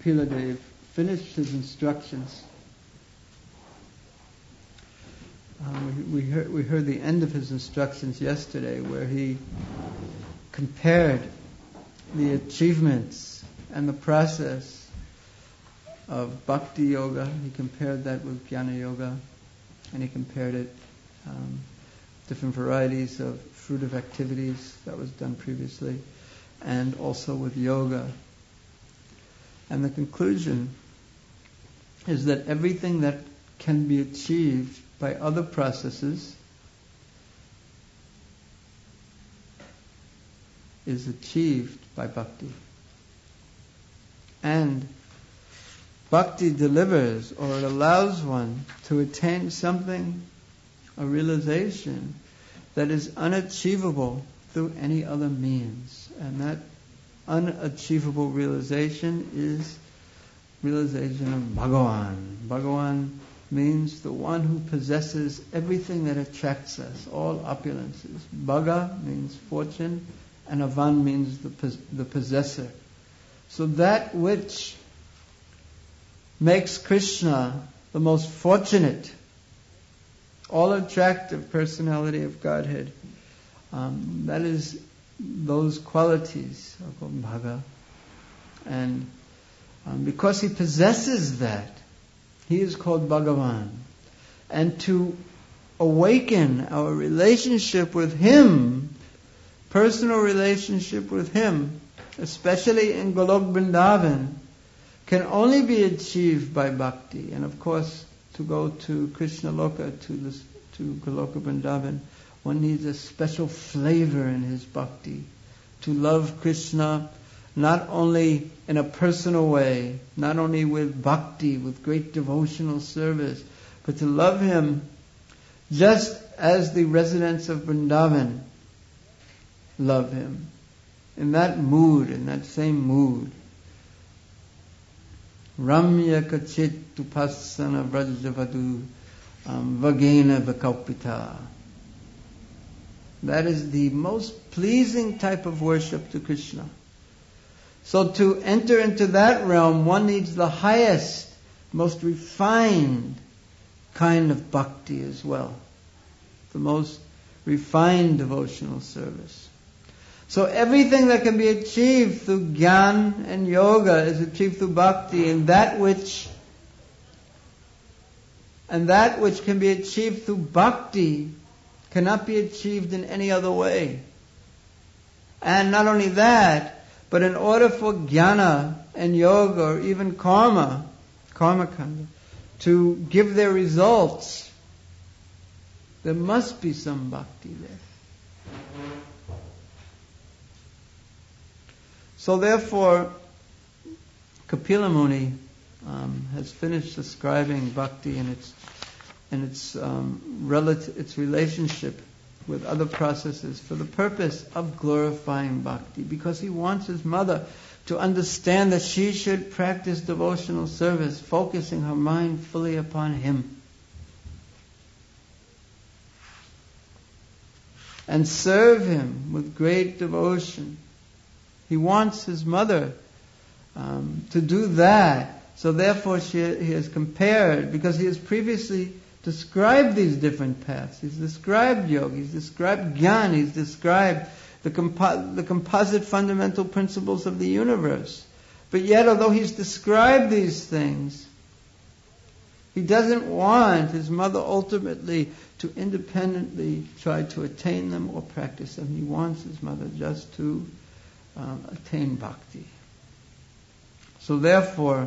Kapila Dev finished his instructions. We heard the end of his instructions yesterday, where he compared the achievements and the process of Bhakti Yoga. He compared that with Jnana Yoga, and he compared it different varieties of fruitive activities that was done previously, and also with yoga. And the conclusion is that everything that can be achieved by other processes is achieved by bhakti. And bhakti delivers, or it allows one to attain something, a realization that is unachievable through any other means. And that unachievable realization is realization of Bhagavan. Bhagavan means the one who possesses everything that attracts us, all opulences. Bhaga means fortune, and Avan means the possessor. So that which makes Krishna the most fortunate, all-attractive personality of Godhead, that is those qualities are called Bhaga. And because he possesses that, he is called Bhagavan. And to awaken our relationship with him, personal relationship with him, especially in Golok Vrindavan, can only be achieved by bhakti. And of course, to go to Krishna Loka, to Goloka Vrindavan, one needs a special flavor in his bhakti. To love Krishna not only in a personal way, not only with bhakti, with great devotional service, but to love him just as the residents of Vrindavan love him. In that mood, in that same mood. Ramya kachit tupassana vrajavadu vagena vakalpita. That is the most pleasing type of worship to Krishna. So to enter into that realm, one needs the highest, most refined kind of bhakti as well. The most refined devotional service. So everything that can be achieved through Gyan and Yoga is achieved through bhakti, and that which can be achieved through bhakti cannot be achieved in any other way. And not only that, but in order for jnana and yoga, or even karma kanda, to give their results, there must be some bhakti there. So therefore, Kapila Muni has finished describing bhakti and its relationship with other processes for the purpose of glorifying bhakti, because he wants his mother to understand that she should practice devotional service, focusing her mind fully upon him. And serve him with great devotion. He wants his mother to do that. So therefore he has compared, because he has previously described these different paths. He's described yoga, he's described jnana, he's described the composite fundamental principles of the universe. But yet, although he's described these things, he doesn't want his mother ultimately to independently try to attain them or practice them. He wants his mother just to attain bhakti. So therefore,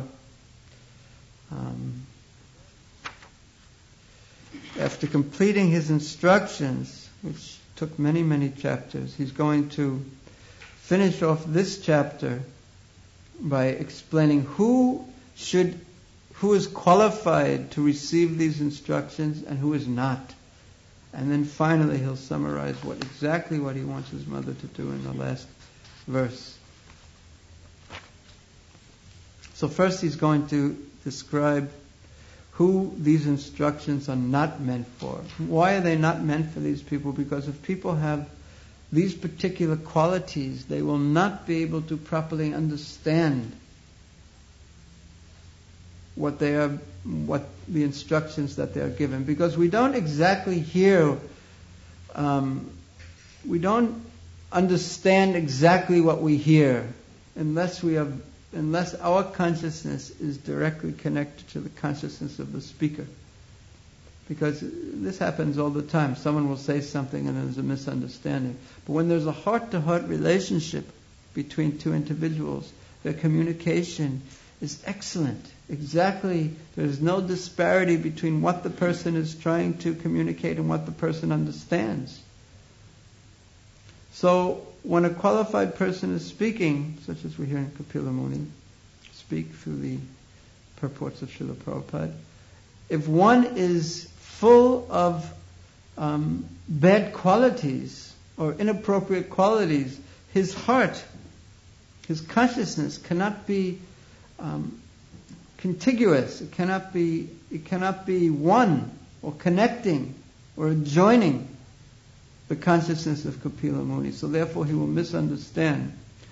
after completing his instructions, which took many, many chapters, he's going to finish off this chapter by explaining who is qualified to receive these instructions and who is not. And then finally he'll summarize exactly what he wants his mother to do in the last verse. So first he's going to describe who these instructions are not meant for. Why are they not meant for these people? Because if people have these particular qualities, they will not be able to properly understand what the instructions that they are given, because we don't exactly hear, we don't understand exactly what we hear unless our consciousness is directly connected to the consciousness of the speaker. Because this happens all the time. Someone will say something and there's a misunderstanding. But when there's a heart-to-heart relationship between two individuals, their communication is excellent. Exactly, there's no disparity between what the person is trying to communicate and what the person understands. So, when a qualified person is speaking, such as we hear in Kapila Muni speak through the purports of Srila Prabhupada, if one is full of bad qualities or inappropriate qualities, his heart, his consciousness cannot be contiguous. It cannot be one or connecting or joining the consciousness of Kapila Muni. So therefore he will misunderstand.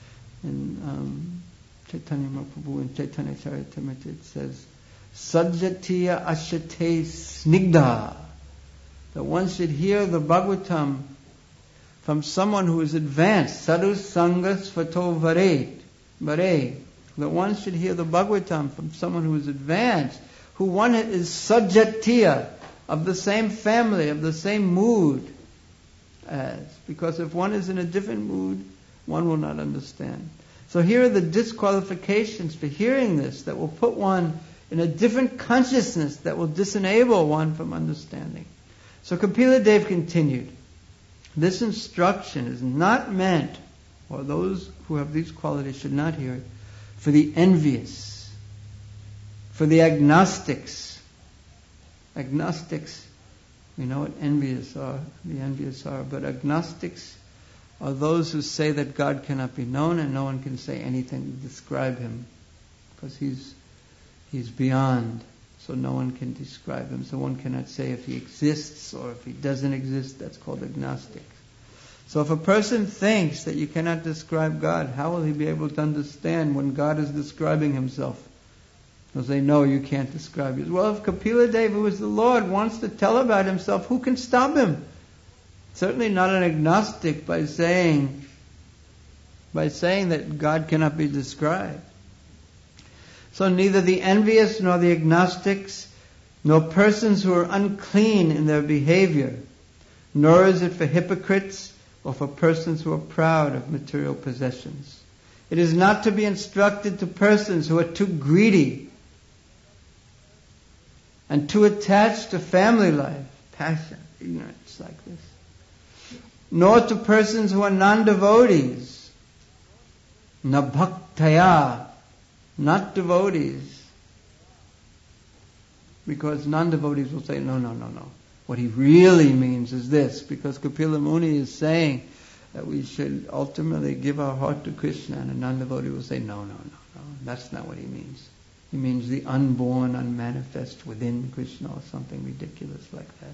In Chaitanya Mahaprabhu in Chaitanya Charitamrita it says, Sajjatiya ashate snigdha, that one should hear the Bhagavatam from someone who is advanced. Sadhu sangas fato vare, that one should hear the Bhagavatam from someone who is advanced, who one is sajjatiya, of the same family, of the same mood as. Because if one is in a different mood, one will not understand. So here are the disqualifications for hearing this that will put one in a different consciousness that will disenable one from understanding. So Kapila Dev continued, this instruction is not meant, or those who have these qualities should not hear it, for the envious, for the agnostics. Agnostics, we know what the envious are, but agnostics are those who say that God cannot be known and no one can say anything to describe Him, because He's beyond, so no one can describe Him. So one cannot say if He exists or if He doesn't exist. That's called agnostic. So if a person thinks that you cannot describe God, how will he be able to understand when God is describing Himself? They'll say, no, you can't describe it. Well, if Kapila Dev, who is the Lord, wants to tell about Himself, who can stop Him? Certainly not an agnostic by saying that God cannot be described. So neither the envious nor the agnostics, nor persons who are unclean in their behavior, nor is it for hypocrites or for persons who are proud of material possessions. It is not to be instructed to persons who are too greedy and too attached to family life, passion, ignorance like this, nor to persons who are non-devotees, na bhaktaya, not devotees, because non-devotees will say, no. What he really means is this, because Kapila Muni is saying that we should ultimately give our heart to Krishna, and a non-devotee will say, no, that's not what he means. He means the unborn, unmanifest within Krishna, or something ridiculous like that.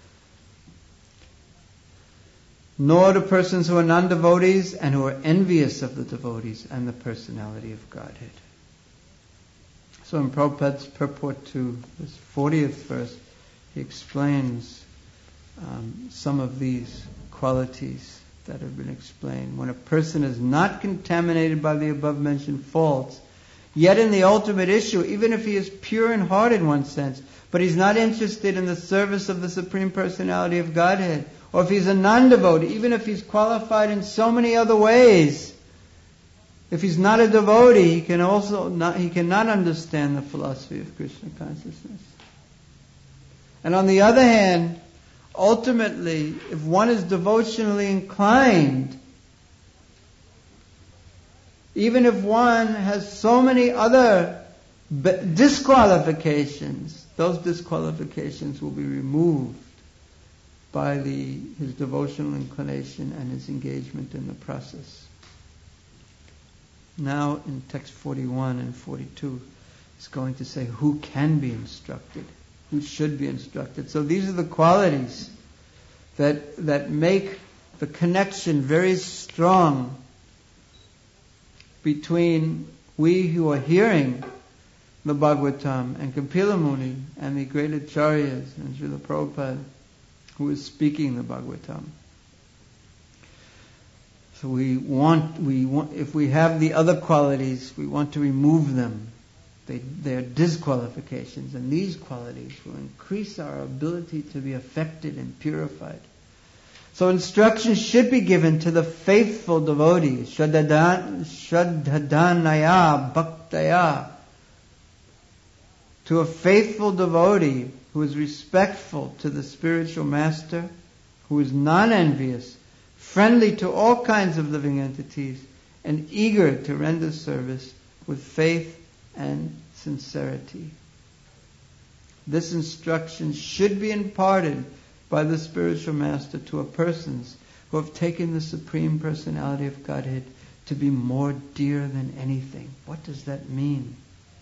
Nor to persons who are non-devotees and who are envious of the devotees and the personality of Godhead. So in Prabhupada's purport to this 40th verse, he explains some of these qualities that have been explained. When a person is not contaminated by the above mentioned faults, yet in the ultimate issue, even if he is pure in heart in one sense, but he's not interested in the service of the Supreme Personality of Godhead, or if he's a non-devotee, even if he's qualified in so many other ways, if he's not a devotee, he cannot understand the philosophy of Krishna consciousness. And on the other hand, ultimately, if one is devotionally inclined, even if one has so many other disqualifications, those disqualifications will be removed by his devotional inclination and his engagement in the process. Now in text 41 and 42, it's going to say who can be instructed, who should be instructed. So these are the qualities that make the connection very strong between we who are hearing the Bhagavatam, and Kapila Muni, and the great Acharyas, and Srila Prabhupada, who is speaking the Bhagavatam. So we want, if we have the other qualities, we want to remove them. They are disqualifications, and these qualities will increase our ability to be affected and purified. So instruction should be given to the faithful devotees, Shraddhadanaya Bhaktaya, to a faithful devotee who is respectful to the spiritual master, who is non-envious, friendly to all kinds of living entities, and eager to render service with faith and sincerity. This instruction should be imparted by the spiritual master to a persons who have taken the Supreme Personality of Godhead to be more dear than anything. What does that mean?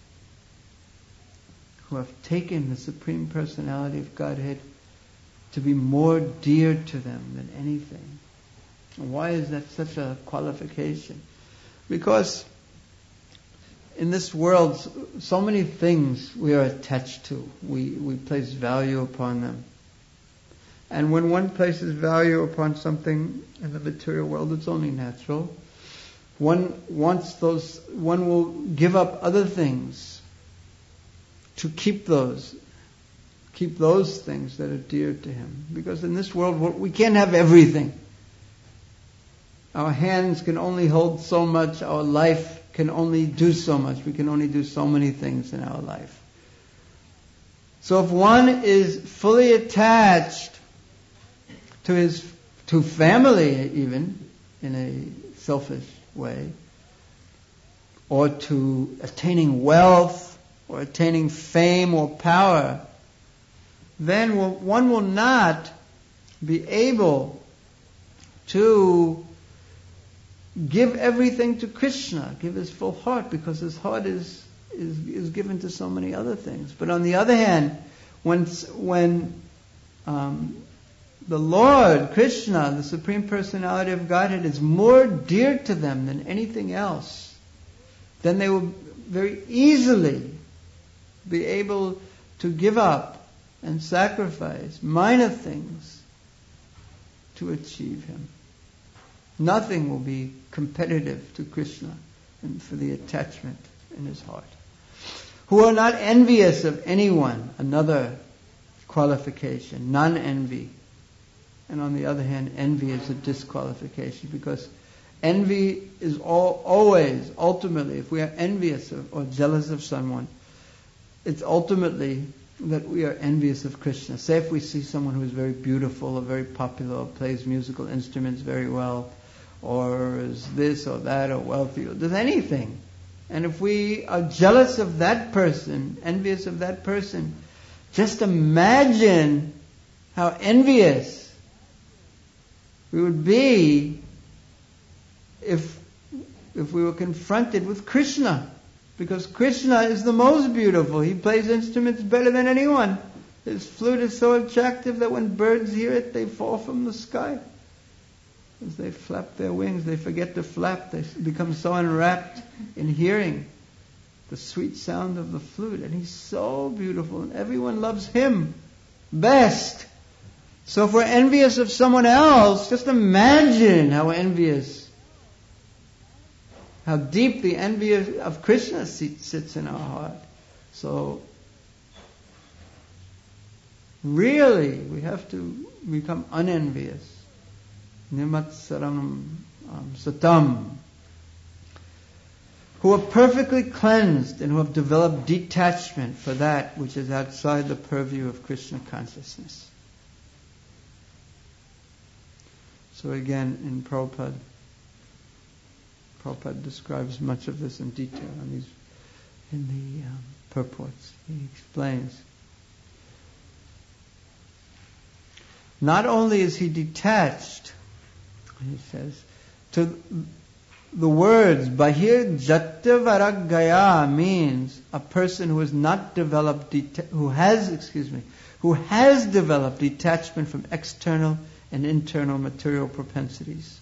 Who have taken the Supreme Personality of Godhead to be more dear to them than anything. Why is that such a qualification? Because in this world, so many things we are attached to. We place value upon them. And when one places value upon something in the material world, it's only natural. One will give up other things to keep those things that are dear to him. Because in this world, we can't have everything. Our hands can only hold so much. Our life can only do so much. We can only do so many things in our life. So if one is fully attached to family, even in a selfish way, or to attaining wealth, or attaining fame or power, then one will not be able to give everything to Krishna, give his full heart, because his heart is given to so many other things. But on the other hand, when the Lord, Krishna, the Supreme Personality of Godhead, is more dear to them than anything else, then they will very easily be able to give up and sacrifice minor things to achieve him. Nothing will be competitive to Krishna and for the attachment in his heart. Who are not envious of anyone, another qualification, non-envy. And on the other hand, envy is a disqualification, because envy is always, ultimately, if we are envious of or jealous of someone, it's ultimately that we are envious of Krishna. Say if we see someone who is very beautiful or very popular or plays musical instruments very well, or is this or that or wealthy, or does anything. And if we are jealous of that person, envious of that person, just imagine how envious we would be if we were confronted with Krishna. Because Krishna is the most beautiful. He plays instruments better than anyone. His flute is so attractive that when birds hear it, they fall from the sky. As they flap their wings, they forget to flap. They become so enwrapped in hearing the sweet sound of the flute. And he's so beautiful, and everyone loves him best. So if we're envious of someone else, just imagine how deep the envy of Krishna sits in our heart. So really, we have to become unenvious. Nimatsaranam satam. Who are perfectly cleansed and who have developed detachment for that which is outside the purview of Krishna consciousness. So again, in Prabhupada describes much of this in detail in the purports. He explains. Not only is he detached, he says, to the words Bahir Jatyavaragaya means a person who has not developed who has developed detachment from external and internal material propensities.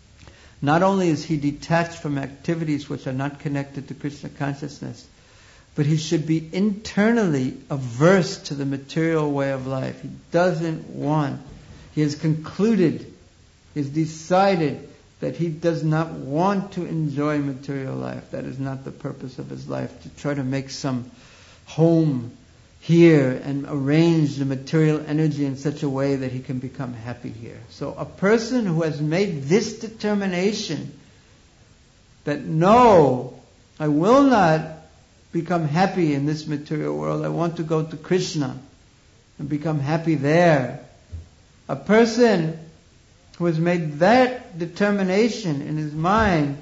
Not only is he detached from activities which are not connected to Krishna consciousness, but he should be internally averse to the material way of life. He doesn't want, he has concluded, he has decided that he does not want to enjoy material life. That is not the purpose of his life, to try to make some home here and arrange the material energy in such a way that he can become happy here. So a person who has made this determination that no, I will not become happy in this material world, I want to go to Krishna and become happy there. A person who has made that determination in his mind,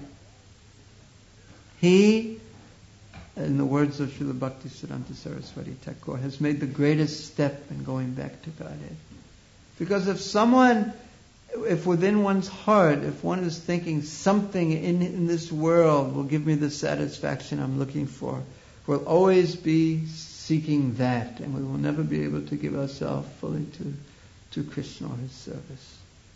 he, in the words of Srila Bhaktisiddhanta Saraswati Thakur, has made the greatest step in going back to Godhead. Because if within one's heart, if one is thinking something in this world will give me the satisfaction I'm looking for, we'll always be seeking that, and we will never be able to give ourselves fully to Krishna or His service.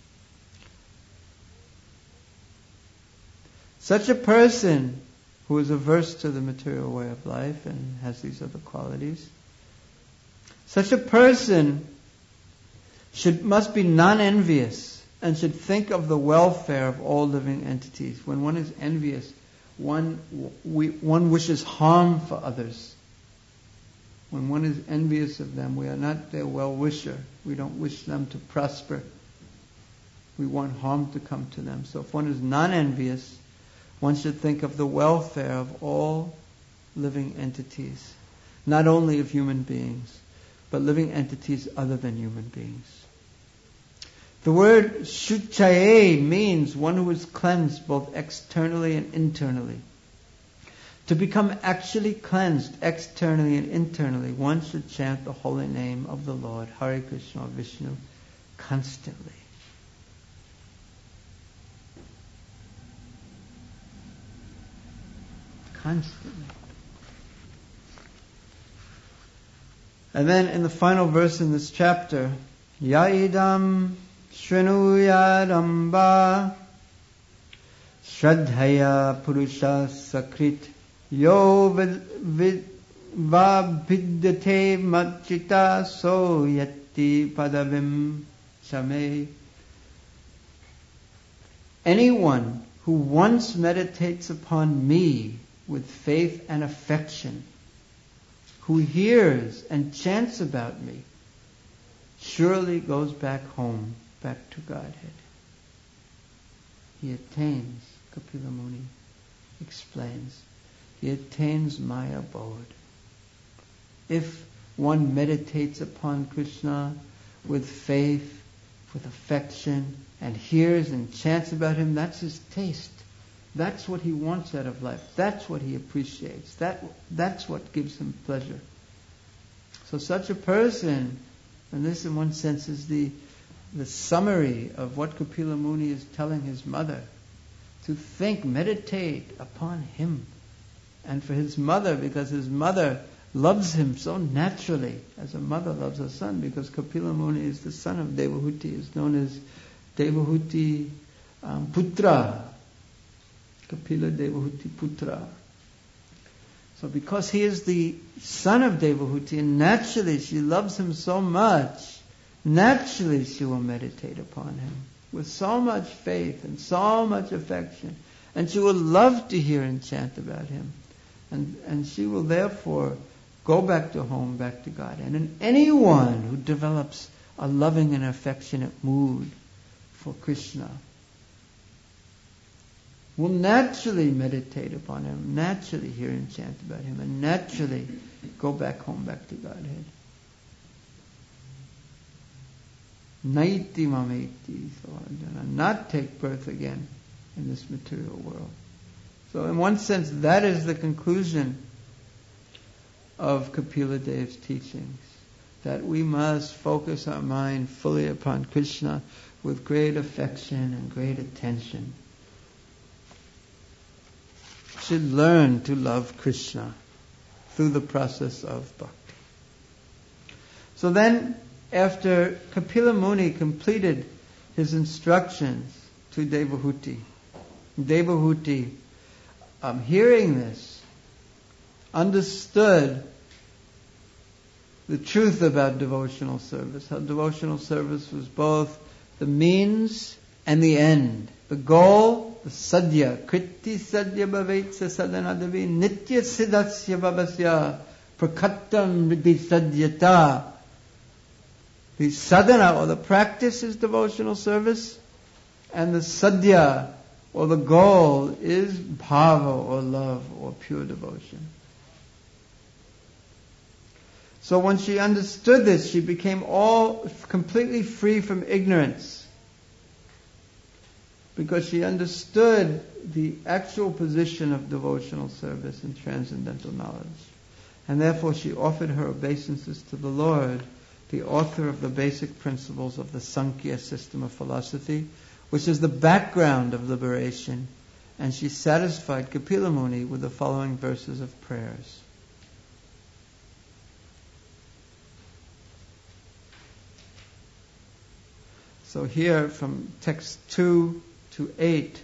Such a person who is averse to the material way of life and has these other qualities, such a person must be non-envious and should think of the welfare of all living entities. When one is envious, one wishes harm for others. When one is envious of them, we are not their well-wisher. We don't wish them to prosper. We want harm to come to them. So if one is non-envious, one should think of the welfare of all living entities, not only of human beings, but living entities other than human beings. The word shuchaye means one who is cleansed both externally and internally. To become actually cleansed externally and internally, one should chant the holy name of the Lord, Hare Krishna or Vishnu, constantly. Constantly. And then in the final verse in this chapter, Yaidam Shrinuyadamba Shraddhaya Purusha Sakrit Yo Vabhidyate Machita So Yati Padavim Shame. Anyone who once meditates upon me with faith and affection, who hears and chants about me, surely goes back home, back to Godhead. He attains, Kapila Muni explains, he attains my abode. If one meditates upon Krishna with faith, with affection, and hears and chants about Him, that's his taste. That's what he wants out of life. That's what he appreciates. That's what gives him pleasure. So such a person, and this in one sense is the summary of what Kapila Muni is telling his mother, to think, meditate upon him. And for his mother, because his mother loves him so naturally, as a mother loves her son, because Kapila Muni is the son of Devahuti, is known as Devahuti Putra. Kapila Devahuti Putra. So because he is the son of Devahuti, and naturally she loves him so much, naturally she will meditate upon him with so much faith and so much affection, and she will love to hear and chant about him, and she will therefore go back to home, back to God. And anyone who develops a loving and affectionate mood for Krishna will naturally meditate upon him, naturally hear and chant about him, and naturally go back home, back to Godhead. Naiti mameti, so not take birth again in this material world. So in one sense, that is the conclusion of Kapila Dev's teachings, that we must focus our mind fully upon Krishna with great affection and great attention. Should learn to love Krishna through the process of bhakti. So then, after Kapila Muni completed his instructions to Devahuti, hearing this, understood the truth about devotional service, how devotional service was both the means and the end. The goal, the sadhya, kriti sadhya bhavetsa sadhanadavi nitya siddhasya bhavasya prakattam vidhi sadhyata. The sadhana or the practice is devotional service, and the sadhya or the goal is bhava or love or pure devotion. So when she understood this, she became completely free from ignorance, because she understood the actual position of devotional service and transcendental knowledge. And therefore she offered her obeisances to the Lord, the author of the basic principles of the Sankhya system of philosophy, which is the background of liberation. And she satisfied Kapila Muni with the following verses of prayers. So here from text 2 to 8.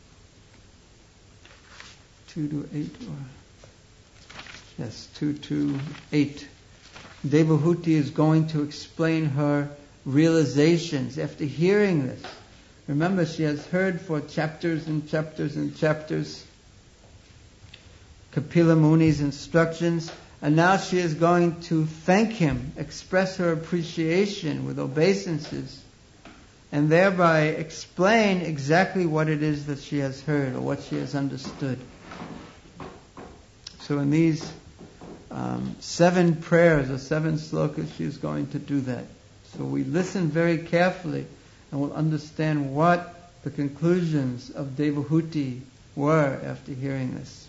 2 to 8 yes, 2 to 8. Devahuti is going to explain her realizations after hearing this. Remember, she has heard for chapters and chapters and chapters Kapila Muni's instructions, and now she is going to thank him, express her appreciation with obeisances, and thereby explain exactly what it is that she has heard or what she has understood. So in these 7 prayers or 7 slokas, she is going to do that. So we listen very carefully and we'll understand what the conclusions of Devahuti were after hearing this.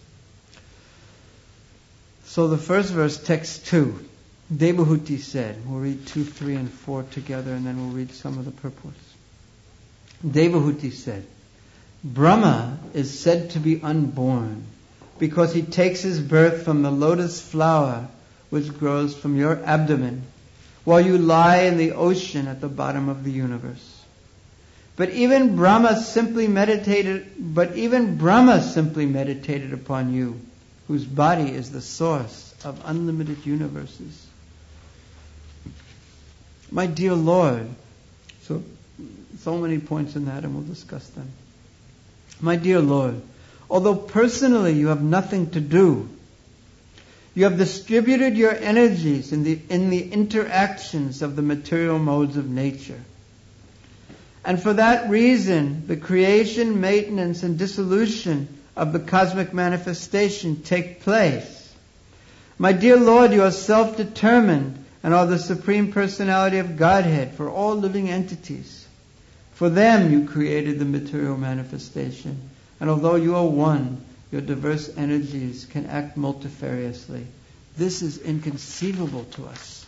So the first verse, text 2. Devahuti said, we'll read 2, 3, and 4 together, and then we'll read some of the purports. Devahuti said, Brahma is said to be unborn because he takes his birth from the lotus flower which grows from your abdomen while you lie in the ocean at the bottom of the universe. But even Brahma simply meditated upon you, whose body is the source of unlimited universes. My dear Lord, so many points in that, and we'll discuss them. My dear Lord, although personally you have nothing to do, you have distributed your energies in the interactions of the material modes of nature. And for that reason, the creation, maintenance, and dissolution of the cosmic manifestation take place. My dear Lord, you are self-determined and are the Supreme Personality of Godhead for all living entities. For them you created the material manifestation. And although you are one, your diverse energies can act multifariously. This is inconceivable to us.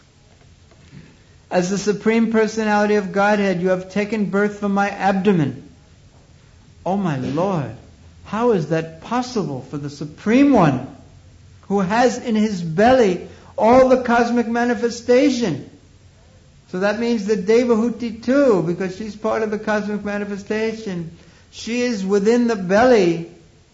As the Supreme Personality of Godhead, you have taken birth from my abdomen. Oh my Lord, how is that possible for the Supreme One, who has in his belly all the cosmic manifestation? So that means that Devahuti too, because she's part of the cosmic manifestation, she is within the belly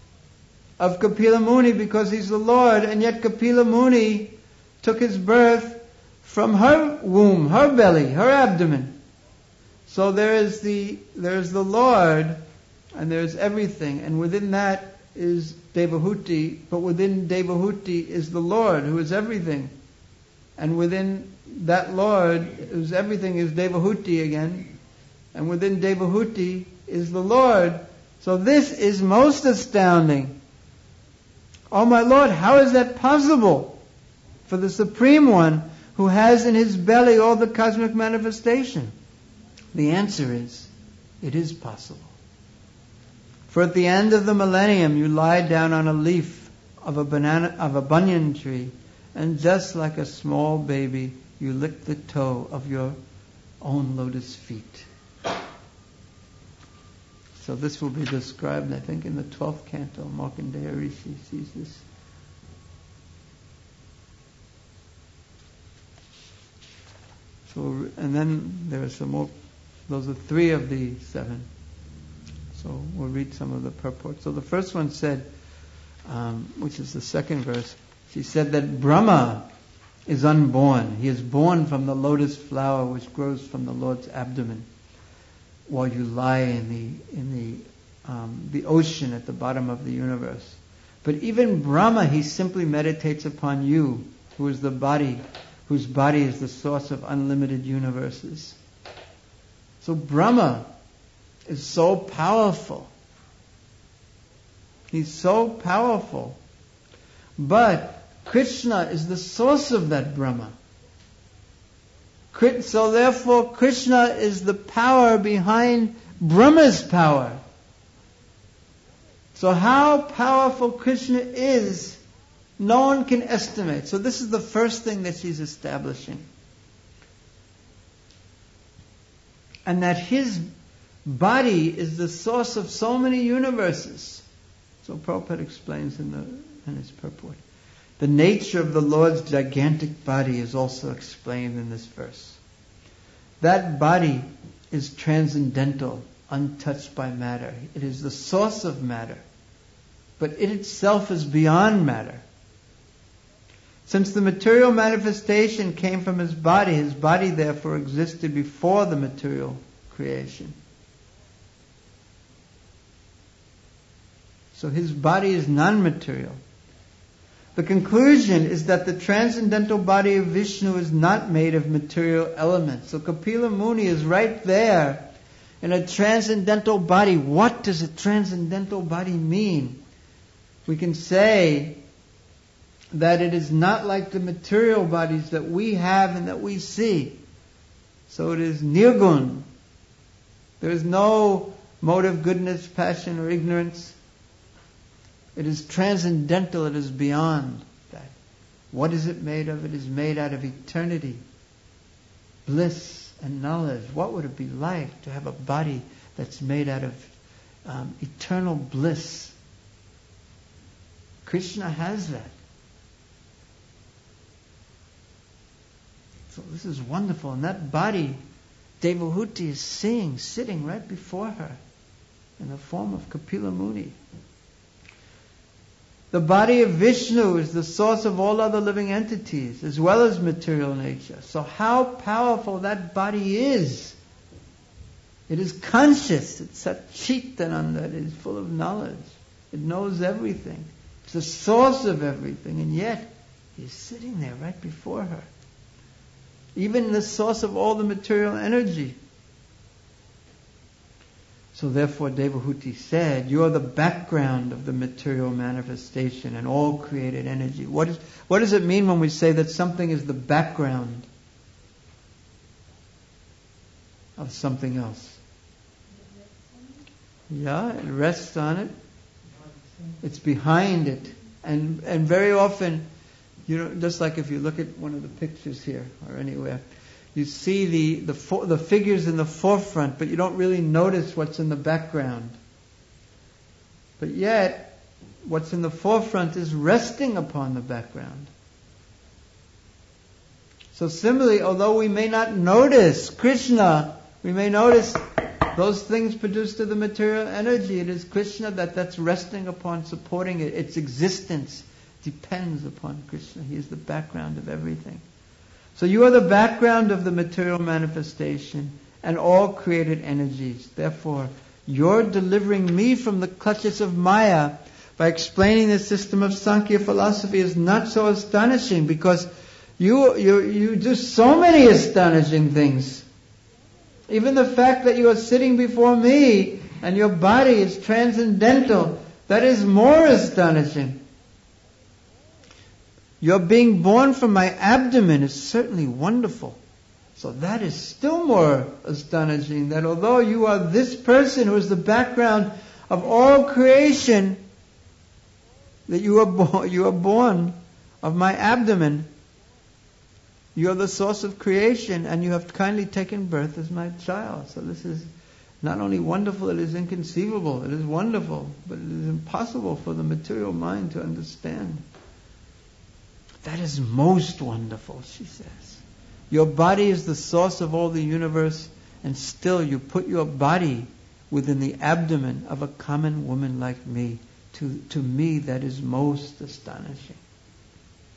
of Kapila Muni because he's the Lord, and yet Kapila Muni took his birth from her womb, her belly, her abdomen. So there's the Lord, and there's everything, and within that is Devahuti, but within Devahuti is the Lord, who is everything. And within that Lord, who's everything, is Devahuti again. And within Devahuti is the Lord. So this is most astounding. Oh my Lord, how is that possible for the Supreme One who has in his belly all the cosmic manifestation? The answer is, it is possible. For at the end of the millennium, you lie down on a leaf of a banyan tree, and just like a small baby, you lick the toe of your own lotus feet. So this will be described, I think, in the 12th canto. Markandeya Rishi sees this. So, and then there are some more. Those are 3 of the 7. So we'll read some of the purports. So the first one said, which is the second verse, She said that Brahma is unborn. He is born from the lotus flower which grows from the Lord's abdomen, while you lie in the ocean at the bottom of the universe. But even Brahma, he simply meditates upon you, who is the body, whose body is the source of unlimited universes. So Brahma is so powerful. He's so powerful. But Krishna is the source of that Brahma. So therefore Krishna is the power behind Brahma's power. So how powerful Krishna is, no one can estimate. So this is the first thing that she's establishing. And that his body is the source of so many universes. So Prabhupada explains in his purport. The nature of the Lord's gigantic body is also explained in this verse. That body is transcendental, untouched by matter. It is the source of matter. But it itself is beyond matter. Since the material manifestation came from his body therefore existed before the material creation. So his body is non-material. The conclusion is that the transcendental body of Vishnu is not made of material elements. So Kapila Muni is right there in a transcendental body. What does a transcendental body mean? We can say that it is not like the material bodies that we have and that we see. So it is nirgun. There is no motive, goodness, passion, or ignorance. It is transcendental, it is beyond that. What is it made of? It is made out of eternity, bliss, and knowledge. What would it be like to have a body that's made out of eternal bliss? Krishna has that. So this is wonderful. And that body, Devahuti is sitting right before her in the form of Kapila Muni. The body of Vishnu is the source of all other living entities, as well as material nature. So how powerful that body is. It is conscious. It's Satchitananda. It is full of knowledge. It knows everything. It's the source of everything. And yet, he's sitting there right before her. Even the source of all the material energy. So therefore Devahuti said, you are the background of the material manifestation and all created energy. What does it mean when we say that something is the background of something else? Yeah, it rests on it. It's behind it. And very often, just like if you look at one of the pictures here or anywhere, you see the figures in the forefront, but you don't really notice what's in the background. But yet, what's in the forefront is resting upon the background. So similarly, although we may not notice Krishna, we may notice those things produced to the material energy. It is Krishna that's resting upon, supporting it. Its existence depends upon Krishna. He is the background of everything. So you are the background of the material manifestation and all created energies. Therefore, your delivering me from the clutches of Maya by explaining the system of Sankhya philosophy is not so astonishing, because you do so many astonishing things. Even the fact that you are sitting before me and your body is transcendental, that is more astonishing. Your being born from my abdomen is certainly wonderful. So that is still more astonishing, that although you are this person who is the background of all creation, that you are born of my abdomen. You are the source of creation, and you have kindly taken birth as my child. So this is not only wonderful, it is inconceivable. It is wonderful, but it is impossible for the material mind to understand. That is most wonderful, she says. Your body is the source of all the universe, and still you put your body within the abdomen of a common woman like me. To me, that is most astonishing.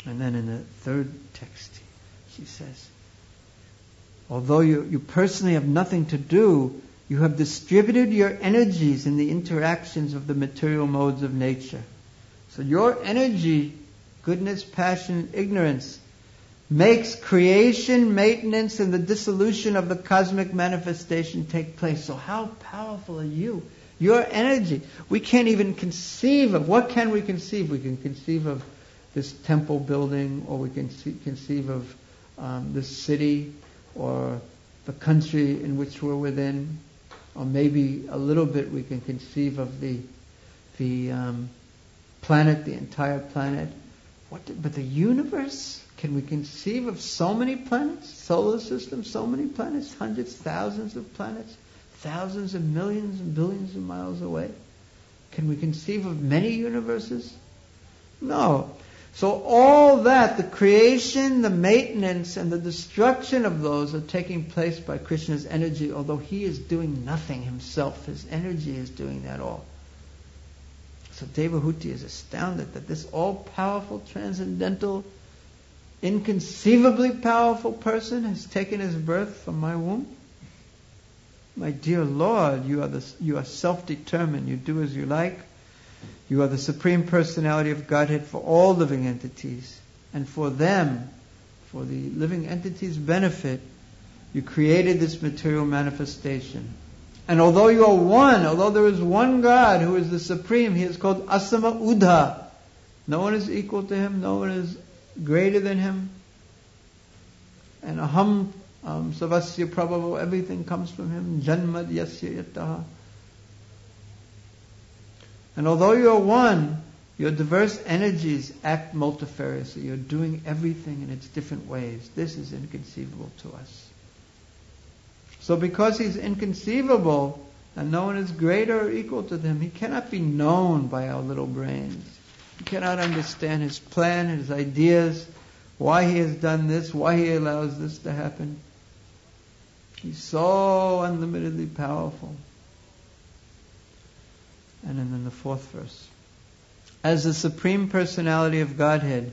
And then in the third text, she says, although you personally have nothing to do, you have distributed your energies in the interactions of the material modes of nature. So your energy, goodness, passion, ignorance, makes creation, maintenance, and the dissolution of the cosmic manifestation take place. So how powerful are you? Your energy. We can't even conceive of, what can we conceive? We can conceive of this temple building, or we can conceive of this city, or the country in which we're within, or maybe a little bit we can conceive of the planet, the entire planet. But the universe? Can we conceive of so many planets? Solar system, so many planets, hundreds, thousands of planets, thousands of millions and billions of miles away. Can we conceive of many universes? No. So all that, the creation, the maintenance, and the destruction of those are taking place by Krishna's energy, although he is doing nothing himself. His energy is doing that all. So Devahuti is astounded that this all-powerful, transcendental, inconceivably powerful person has taken his birth from my womb. My dear Lord, you are self-determined. You do as you like. You are the Supreme Personality of Godhead for all living entities. And for them, for the living entities' benefit, you created this material manifestation. And although you are one, although there is one God who is the Supreme, He is called Asama Udha. No one is equal to Him, no one is greater than Him. And Aham Savasya Prabhavo, everything comes from Him. Janmad Yasya Yataha. And although you are one, your diverse energies act multifariously. You're doing everything in its different ways. This is inconceivable to us. So because He's inconceivable, and no one is greater or equal to Him, He cannot be known by our little brains. We cannot understand His plan, His ideas, why He has done this, why He allows this to happen. He's so unlimitedly powerful. And then in the fourth verse, as the Supreme Personality of Godhead,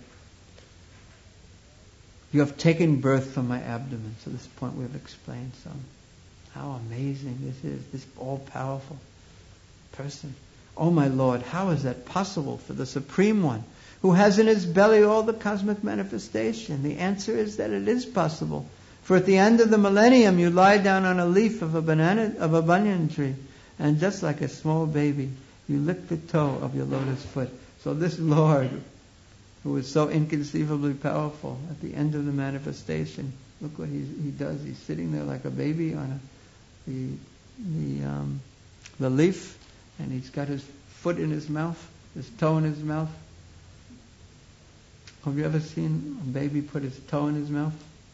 you have taken birth from my abdomen. So this point we have explained some. How amazing this is, this all-powerful person. Oh my Lord, how is that possible for the Supreme One, who has in His belly all the cosmic manifestation? The answer is that it is possible. For at the end of the millennium, you lie down on a leaf of a banyan tree, and just like a small baby, you lick the toe of your lotus foot. So this Lord, who is so inconceivably powerful, at the end of the manifestation, look what He does. He's sitting there like a baby on the leaf, and He's got His foot in His mouth, His toe in His mouth. Have you ever seen a baby put his toe in his mouth?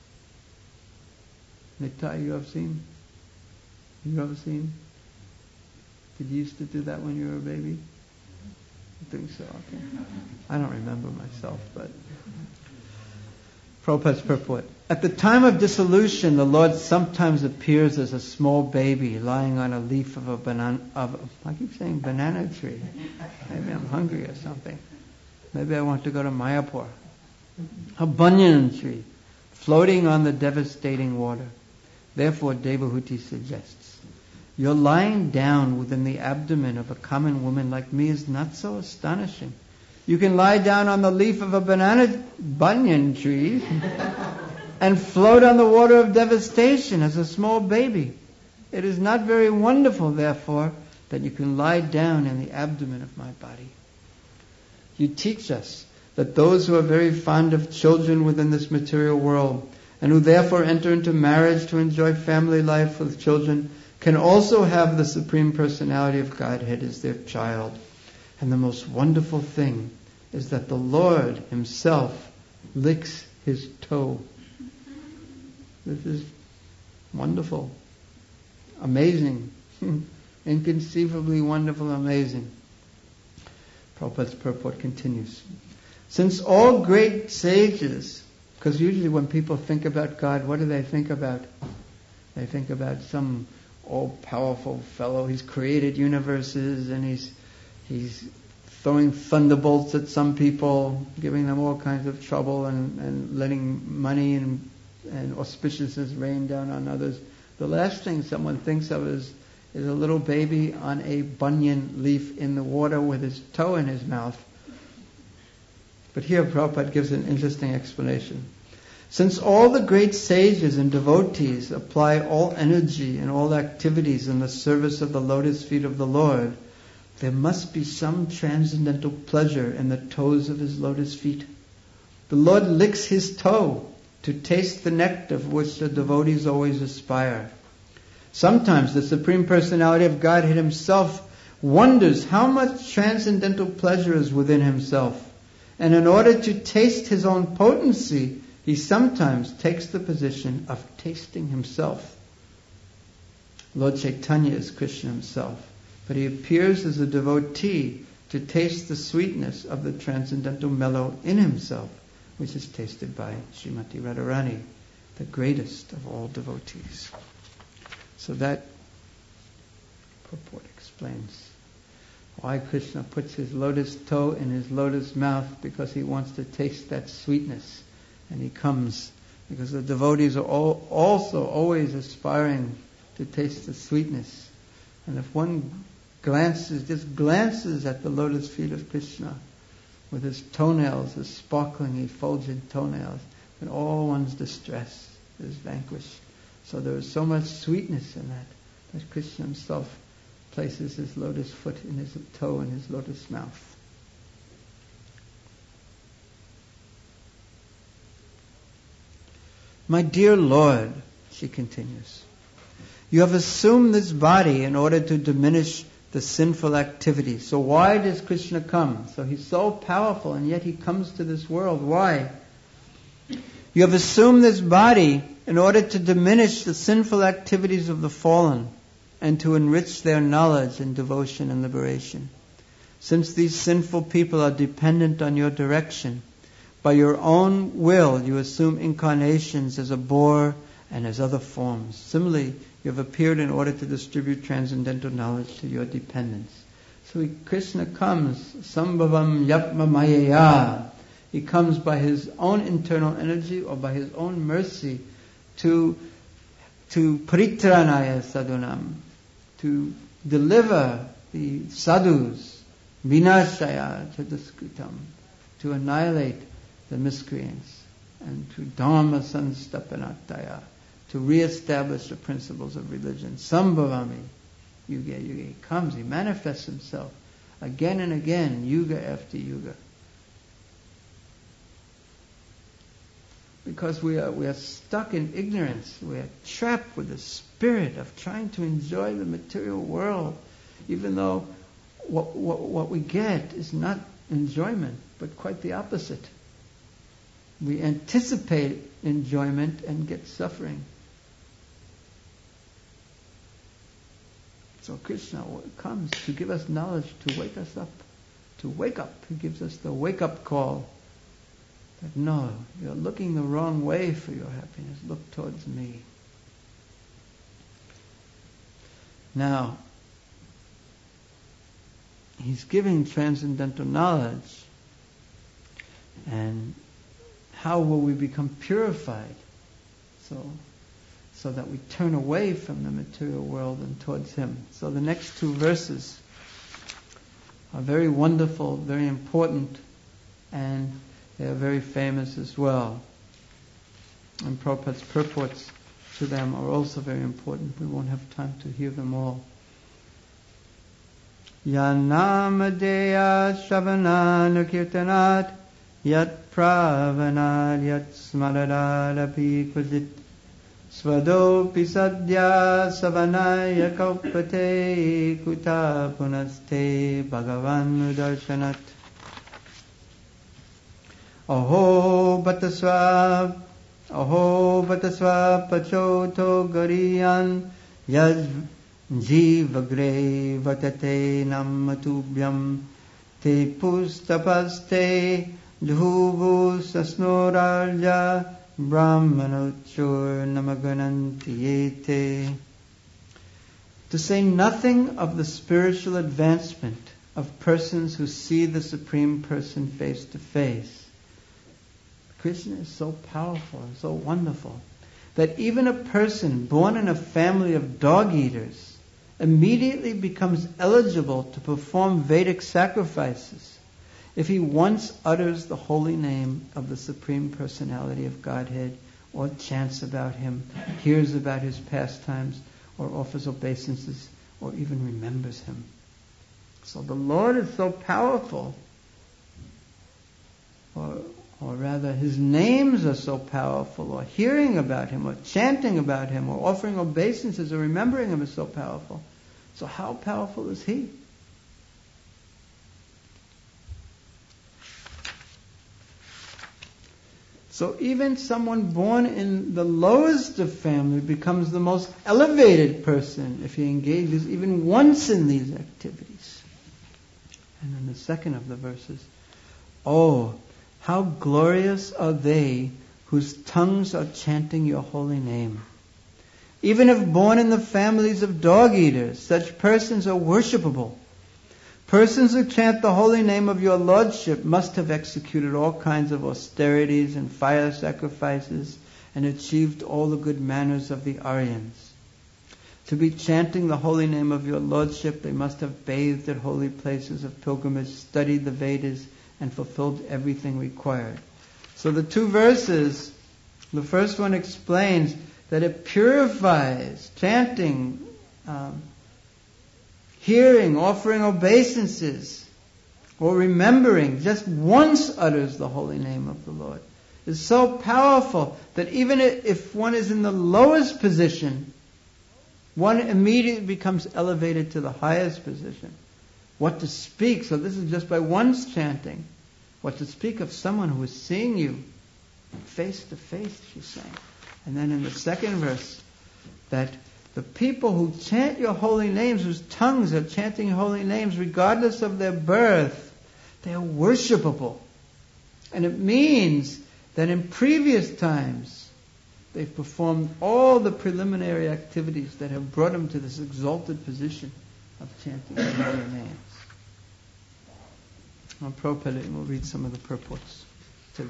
Nitai, you have seen? You ever seen? Did you used to do that when you were a baby? I think so, okay. I don't remember myself, but Prabhupada's purport. At the time of dissolution, the Lord sometimes appears as a small baby lying on a leaf of a banana, I keep saying banana tree. Maybe I'm hungry or something. Maybe I want to go to Mayapur. A banyan tree floating on the devastating water. Therefore, Devahuti suggests, your lying down within the abdomen of a common woman like me is not so astonishing. You can lie down on the leaf of a banyan tree and float on the water of devastation as a small baby. It is not very wonderful, therefore, that you can lie down in the abdomen of my body. You teach us that those who are very fond of children within this material world, and who therefore enter into marriage to enjoy family life with children, can also have the Supreme Personality of Godhead as their child. And the most wonderful thing is that the Lord Himself licks His toe. This is wonderful, amazing, inconceivably wonderful, amazing. Prabhupada's purport continues. Since all great sages, because usually when people think about God, what do they think about? They think about some all-powerful fellow. He's created universes and he's throwing thunderbolts at some people, giving them all kinds of trouble, and letting money and auspiciousness rain down on others. The last thing someone thinks of is a little baby on a banyan leaf in the water with his toe in his mouth. But here Prabhupada gives an interesting explanation. Since all the great sages and devotees apply all energy and all activities in the service of the lotus feet of the Lord, there must be some transcendental pleasure in the toes of his lotus feet. The Lord licks his toe to taste the nectar for which the devotees always aspire. Sometimes the Supreme Personality of Godhead himself wonders how much transcendental pleasure is within himself. And in order to taste his own potency, he sometimes takes the position of tasting himself. Lord Chaitanya is Krishna himself, but he appears as a devotee to taste the sweetness of the transcendental mellow in himself, which is tasted by Srimati Radharani, the greatest of all devotees. So that purport explains why Krishna puts his lotus toe in his lotus mouth, because he wants to taste that sweetness. And he comes because the devotees are also always aspiring to taste the sweetness. And if one just glances at the lotus feet of Krishna with his toenails, his sparkling, effulgent toenails, then all one's distress is vanquished. So there is so much sweetness in that Krishna himself places his lotus foot in his toe in his lotus mouth. My dear Lord, she continues, you have assumed this body in order to diminish the sinful activity. So why does Krishna come? So he's so powerful and yet he comes to this world. Why? You have assumed this body in order to diminish the sinful activities of the fallen and to enrich their knowledge and devotion and liberation. Since these sinful people are dependent on your direction, by your own will you assume incarnations as a boar and as other forms. Similarly, you have appeared in order to distribute transcendental knowledge to your dependents. So Krishna comes, sambhavam yapma mayaya. He comes by his own internal energy or by his own mercy to paritranaya sadhunam, to deliver the sadhus, vinashaya chatuskritam, to annihilate the miscreants, and to dharma sanstapanataya, to re-establish the principles of religion. Sambhavami, yuga yuga. He comes, he manifests himself again and again, yuga after yuga. Because we are stuck in ignorance. We are trapped with the spirit of trying to enjoy the material world, even though what we get is not enjoyment, but quite the opposite. We anticipate enjoyment and get suffering. So Krishna comes to give us knowledge, to wake us up. To wake up. He gives us the wake-up call. That no, you're looking the wrong way for your happiness. Look towards me. Now, he's giving transcendental knowledge. And how will we become purified? So that we turn away from the material world and towards him. So the next two verses are very wonderful, very important, and they are very famous as well. And Prabhupada's purports to them are also very important. We won't have time to hear them all. Yanamadeya Shravanana Kirtanat Yat Pravanat Yat Smaradarapi Kudit Svadopi Sadhya Savanaya Kaupate Kuta Punaste Bhagavan Darshanat Aho Bataswa Pachoto Gariyan Yaj Jivagre Vatate Namatubhyam Te Pustapaste Dhuvu Sasnoralya Brahmanochur Namaganantiyete. To say nothing of the spiritual advancement of persons who see the Supreme Person face to face. Krishna is so powerful and so wonderful that even a person born in a family of dog-eaters immediately becomes eligible to perform Vedic sacrifices if he once utters the holy name of the Supreme Personality of Godhead, or chants about him, hears about his pastimes, or offers obeisances, or even remembers him. So the Lord is so powerful, or rather his names are so powerful, or hearing about him, or chanting about him, or offering obeisances, or remembering him is so powerful. So how powerful is he? So even someone born in the lowest of family becomes the most elevated person if he engages even once in these activities. And then the second of the verses, oh, how glorious are they whose tongues are chanting your holy name. Even if born in the families of dog-eaters, such persons are worshipable. Persons who chant the holy name of your Lordship must have executed all kinds of austerities and fire sacrifices and achieved all the good manners of the Aryans. To be chanting the holy name of your Lordship, they must have bathed at holy places of pilgrimage, studied the Vedas, and fulfilled everything required. So the two verses, the first one explains that it purifies, chanting, hearing, offering obeisances, or remembering, just once utters the holy name of the Lord, is so powerful that even if one is in the lowest position, one immediately becomes elevated to the highest position. What to speak, so this is just by once chanting, what to speak of someone who is seeing you face to face, she's saying. And then in the second verse, that the people who chant your holy names, whose tongues are chanting your holy names, regardless of their birth, they are worshipable. And it means that in previous times, they've performed all the preliminary activities that have brought them to this exalted position of chanting your holy names. Now, Prabhupada will read some of the purports to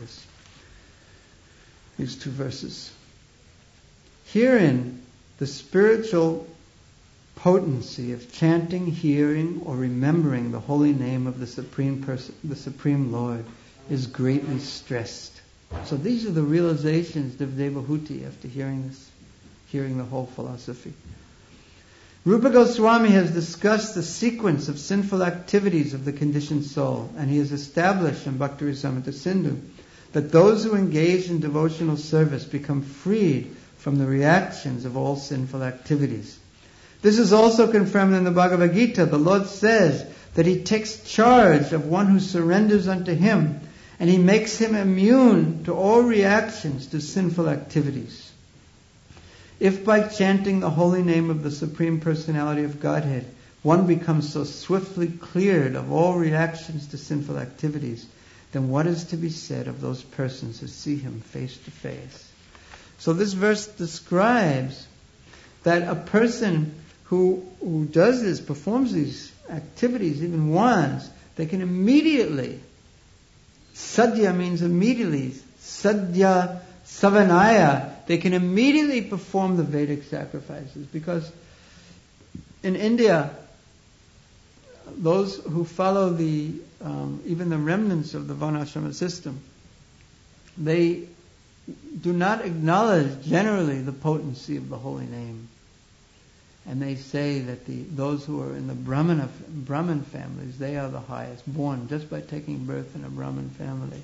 these two verses. Herein, the spiritual potency of chanting, hearing, or remembering the holy name of the Supreme Person, the Supreme Lord, is greatly stressed. So these are the realizations of Devahuti after hearing the whole philosophy. Rupa Goswami has discussed the sequence of sinful activities of the conditioned soul, and he has established in Bhakti-rasamrita Sindhu that those who engage in devotional service become freed from the reactions of all sinful activities. This is also confirmed in the Bhagavad Gita. The Lord says that He takes charge of one who surrenders unto Him, and He makes him immune to all reactions to sinful activities. If by chanting the holy name of the Supreme Personality of Godhead, one becomes so swiftly cleared of all reactions to sinful activities, then what is to be said of those persons who see Him face to face? So this verse describes that a person who does this, performs these activities even once, they can immediately, sadhya means immediately, sadhya savanaya, they can immediately perform the Vedic sacrifices, because in India, those who follow even the remnants of the Varnashrama system, they do not acknowledge generally the potency of the holy name. And they say that those who are in the Brahman families, they are the highest, born just by taking birth in a Brahman family.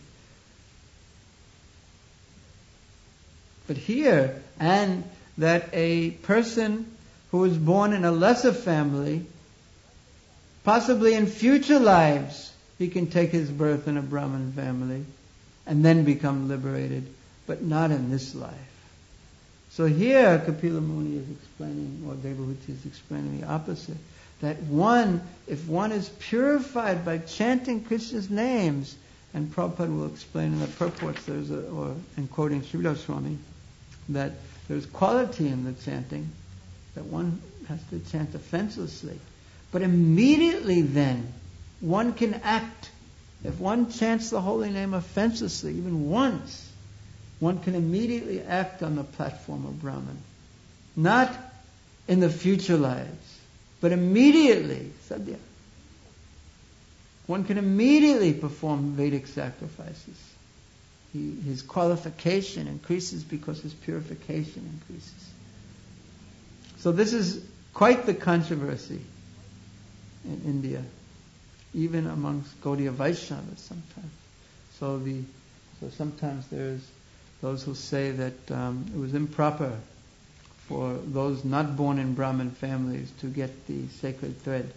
But here, and that a person who is born in a lesser family, possibly in future lives, he can take his birth in a Brahman family and then become liberated, but not in this life. So here, Kapila Muni is explaining, or Devahuti is explaining the opposite, that if one is purified by chanting Krishna's names, and Prabhupada will explain in the purports, in quoting Srila Swami, that there's quality in the chanting, that one has to chant offenselessly. But immediately then, one can act. If one chants the holy name offensively, even once, one can immediately act on the platform of Brahman. Not in the future lives, but immediately, sadhya. One can immediately perform Vedic sacrifices. His qualification increases because his purification increases. So this is quite the controversy in India, even amongst Gaudiya Vaishnavas sometimes. So sometimes there's those who say that it was improper for those not born in Brahmin families to get the sacred thread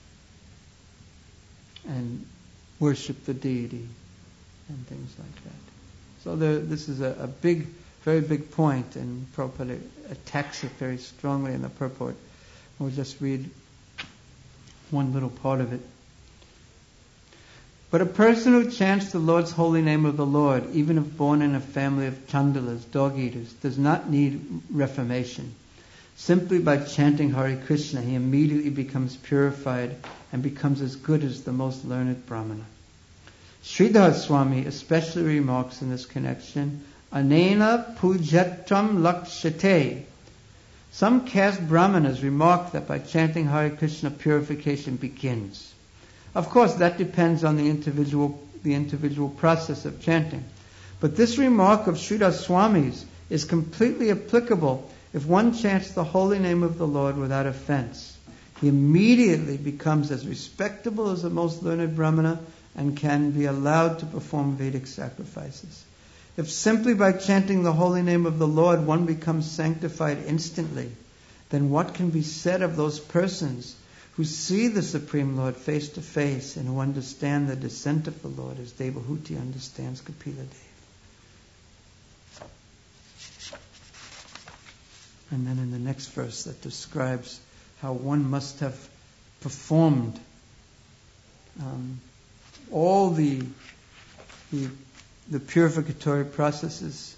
and worship the deity and things like that. So this is a big, very big point, and Prabhupada attacks it very strongly in the purport. We'll just read one little part of it. But a person who chants the Lord's holy name of the Lord, even if born in a family of chandalas, dog-eaters, does not need reformation. Simply by chanting Hare Krishna, he immediately becomes purified and becomes as good as the most learned Brahmana. Sridhar Swami especially remarks in this connection, Anena pujatram lakshate. Some caste Brahmanas remark that by chanting Hare Krishna, purification begins. Of course, that depends on the individual process of chanting. But this remark of Sridhar Swami's is completely applicable if one chants the holy name of the Lord without offense. He immediately becomes as respectable as the most learned Brahmana and can be allowed to perform Vedic sacrifices. If simply by chanting the holy name of the Lord one becomes sanctified instantly, then what can be said of those persons who see the Supreme Lord face to face and who understand the descent of the Lord as Devahuti understands Kapila Deva? And then in the next verse that describes how one must have performed all the purificatory processes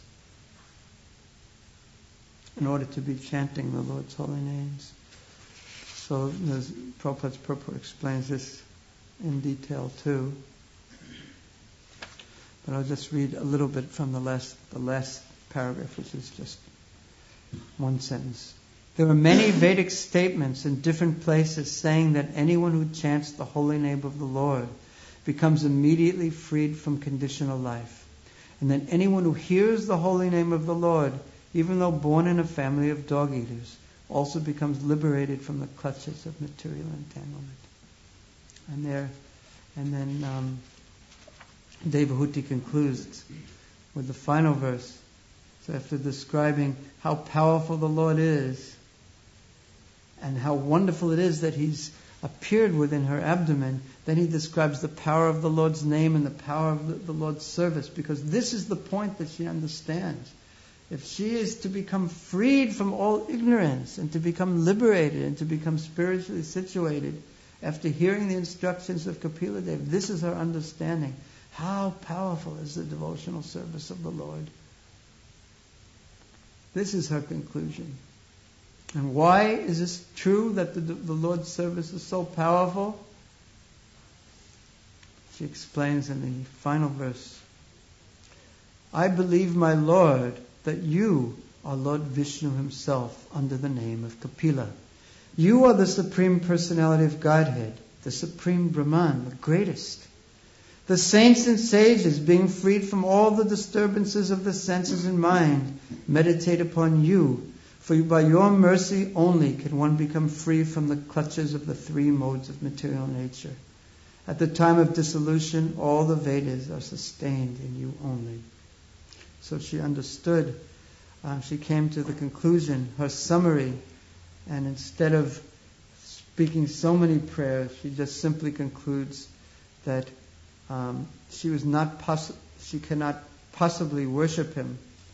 in order to be chanting the Lord's holy names. So Prabhupada's purport explains this in detail too. But I'll just read a little bit from the last paragraph, which is just one sentence. There are many Vedic statements in different places saying that anyone who chants the holy name of the Lord becomes immediately freed from conditional life. And that anyone who hears the holy name of the Lord, even though born in a family of dog-eaters, also becomes liberated from the clutches of material entanglement. And then Devahuti concludes with the final verse. So after describing how powerful the Lord is and how wonderful it is that He's appeared within her abdomen, then he describes the power of the Lord's name and the power of the Lord's service, because this is the point that she understands. If she is to become freed from all ignorance and to become liberated and to become spiritually situated after hearing the instructions of Kapila Deva, this is her understanding. How powerful is the devotional service of the Lord? This is her conclusion. And why is this true that the Lord's service is so powerful? She explains in the final verse, I believe, my Lord, that you are Lord Vishnu himself under the name of Kapila. You are the Supreme Personality of Godhead, the Supreme Brahman, the greatest. The saints and sages, being freed from all the disturbances of the senses and mind, meditate upon you. For by your mercy only can one become free from the clutches of the three modes of material nature. At the time of dissolution, all the Vedas are sustained in you only. So she understood, she came to the conclusion, her summary, and instead of speaking so many prayers, she just simply concludes that she cannot possibly worship him,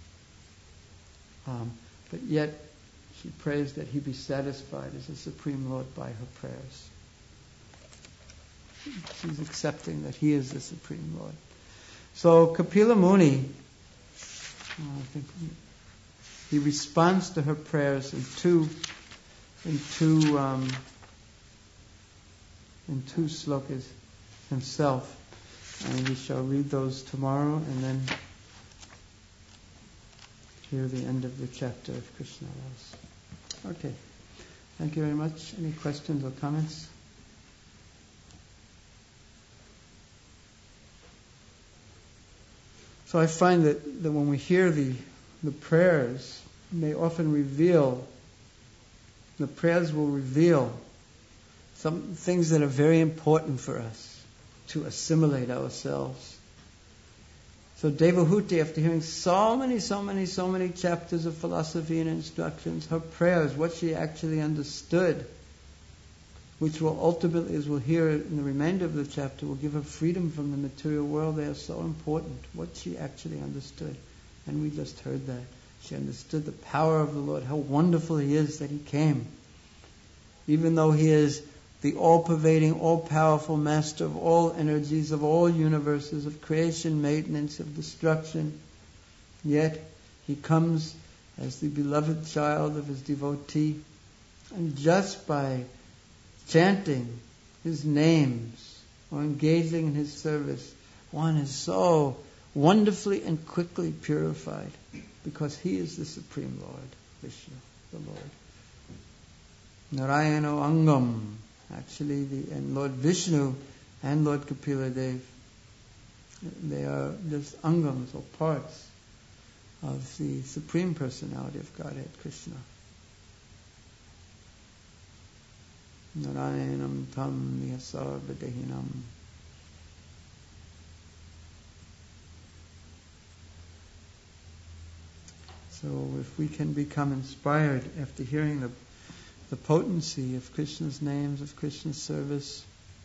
but yet she prays that he be satisfied as the Supreme Lord by her prayers. She's accepting that he is the Supreme Lord. So Kapila Muni, I think he responds to her prayers in two slokas. himself. And we shall read those tomorrow and then hear the end of the chapter of Krishna Ras. Okay. Thank you very much. Any questions or comments? So I find that when we hear the prayers, they often reveal, the prayers will reveal some things that are very important for us to assimilate ourselves. So Devahuti, after hearing so many chapters of philosophy and instructions, her prayers, what she actually understood, which will ultimately, as we'll hear in the remainder of the chapter, will give her freedom from the material world. They are so important, what she actually understood. And we just heard that. She understood the power of the Lord, how wonderful He is that He came. Even though He is the all-pervading, all-powerful master of all energies, of all universes, of creation, maintenance, of destruction, yet He comes as the beloved child of His devotee. And just by chanting His names or engaging in His service, one is so wonderfully and quickly purified, because He is the Supreme Lord, Vishnu, the Lord. Narayana Angam, actually, and Lord Vishnu and Lord Kapila Dev, they are just angams or parts of the Supreme Personality of Godhead, Krishna. Narayanam tam niyasarvadehinam. So if we can become inspired after hearing the potency of Krishna's names, of Krishna's service,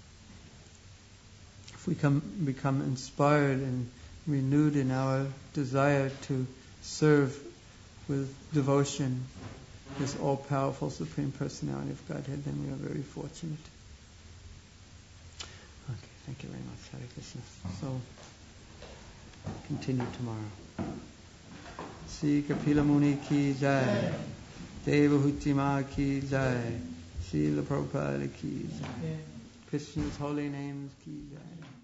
if we become inspired and renewed in our desire to serve with devotion this all-powerful Supreme Personality of Godhead, then we are very fortunate. Okay, thank you very much. Hare Krishna. So, continue tomorrow. Sri Kapila Muni ki jai, Devahuti Ma ki jai, Srila Prabhupada ki jai, Krishna's holy names ki jai.